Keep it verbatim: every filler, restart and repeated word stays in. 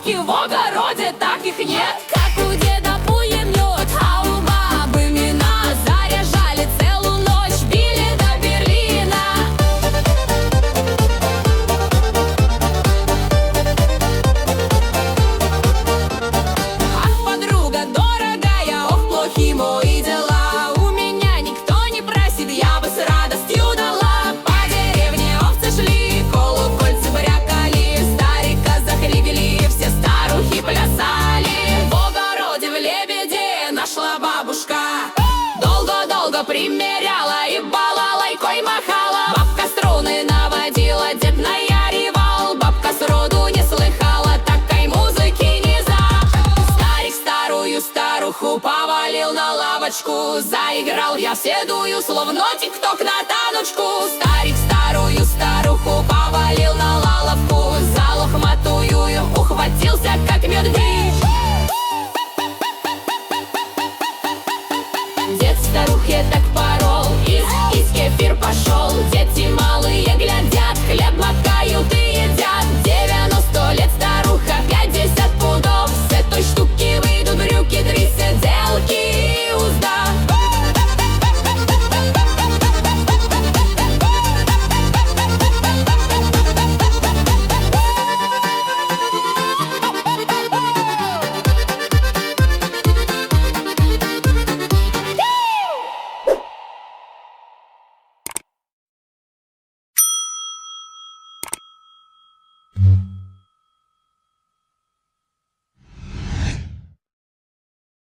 яблоки в огороде, таких нет. Как у деда пулемет, а у бабы мина. Заряжали целую ночь, били до Берлина. Ах, подруга дорогая, ох, плохи мои дела. У меня никто не просит, я бы с радостью дала. По деревне овцы шли, колокольцы брякали, старика захлебели, все старухи плясали. В огороде в лебеде нашла бабушка, долго-долго примеряла и балалайкой махала. Бабка струны наводила, дед наяривал, бабка сроду не слыхала такой музыки ни за. Старик старую старуху повалил на лавочку, заиграл я седую, словно тик-ток на таночку. Старик старую старуху повалил на лаловку, за лохматую ухватился, как медведь. Дед старухе так порол, из, из кефир пошел.